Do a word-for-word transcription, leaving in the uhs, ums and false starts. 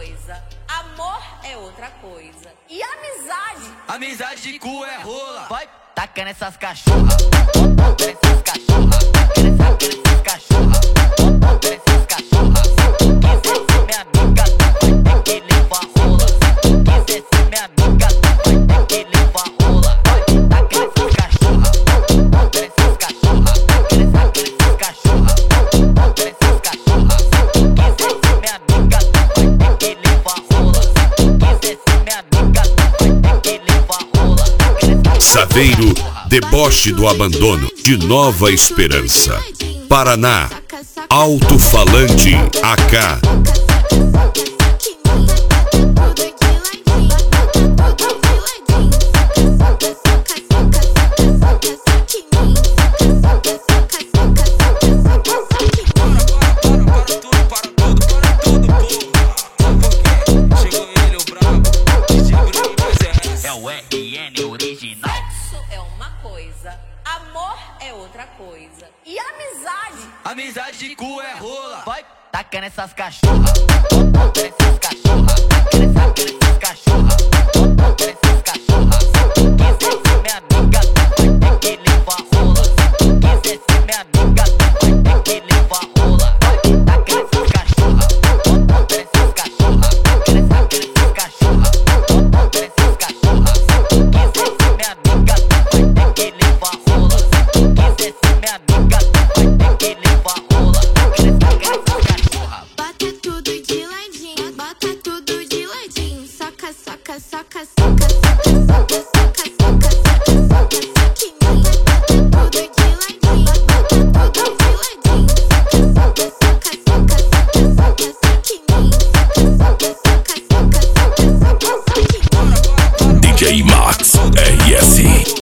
coisa, amor é outra coisa. E amizade? Amizade de cu é rola. Vai tacando essas cachorras, tacando essas cachorras, tacando essas cachorras, tacando essas cachorras. Se quiser ser minha amiga, tu vai ter que levar rola. Se quiser ser minha amiga, tu vai ter que levar rola. Vai tacando essas cachorras, tacando essas cachorras, tacando essas cachorras, tacando essas cachorras. Se quiser ser minha amiga, tu vai ter que levar rola. Se quiser ser minha amiga, tu vai ter que levar rola. Saveiro, deboche do abandono de Nova Esperança, Paraná, Alto-Falante A K. É o R N original. Sexo é uma coisa, amor é outra coisa. E amizade? Amizade de cu é rola. Vai tacando essas cachorras, tacando essas cachorras, tacando essas cachorras, tacando essas cachorras. Se quiser ser minha amiga, tu vai ter que levar rola. Se quiser ser minha amiga, tu vai ter que levar rola. Vai tacando essas cachorras, tacando essas cachorras, tacando essas cachorras, tacando essas cachorras. Se quiser ser minha amiga, tu vai ter que levar rola. Se quiser ser minha amiga, tu vai ter que levar rola. Bota tudo de ladinho, bota tudo de ladinho. Soca, soca, soca, soca, soca, soca, soca, soca, soca, soca, soquinha. Bota tudo de ladinho, bota tudo de ladinho. Soca, soca, soca, soca, soca, soquinha. Soca, soca, soca, soca, soca, soca, soquinha. D J Max R S.